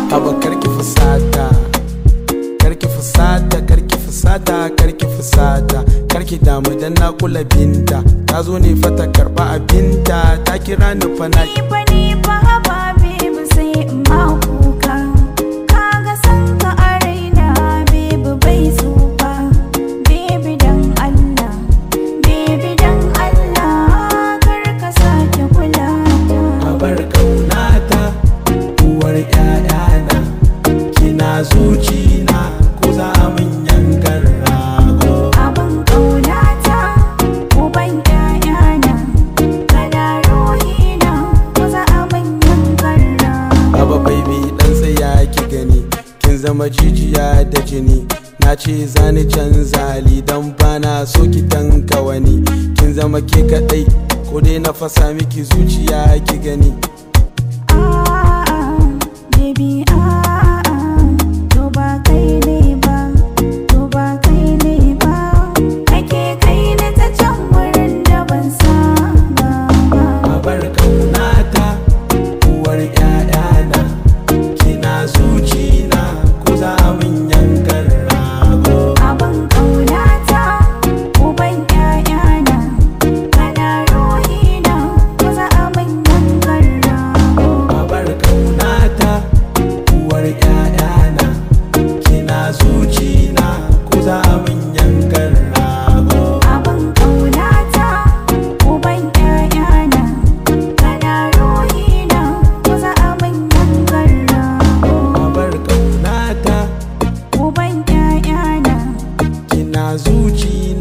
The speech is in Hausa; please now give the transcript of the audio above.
Haba karki fusata, karki fusata, karki fusata, karki fusata, karki damu dan na kula binta, ta zo ne fa ta karba abinta, ta kira ni fa na ni fa haba baby sai in ma kuka, kaga san ka a raina baby bai tsufa, baby dan Allah, baby dan Allah, kar ka sake kula ta. Abar kaunata uwar ƴaƴana, kina zucina ko za mun yankar rago. Abin ƙaunata uban ƴaƴana, kana ruhina ko za a manyan karra. Aba baby dan tsaya ki gani, kin zama jijiya da jini, na ce zani canza hali dan bana so ki tanka wani, kin zama ke kadai ko dai na fasa miki zuciya ki gani. Baby to ba kai ne ba, to ba kai ne ba, ake kai ni ta can wurin da ban saba ba. Abar kaunata uwar ƴaƴana, kina zucina ko za mun yankar rago. Abin ƙaunata uban ƴaƴana, kana ruhina ko za a manyan karra. Abar kaunata uwar ƴaƴana, kina zucina ko za mun yankar rago. Abin ƙaunata uban ƴaƴana, kana ruhina ko za a manyan karra. Abar kaunata Uban ƴaƴana, kina zucina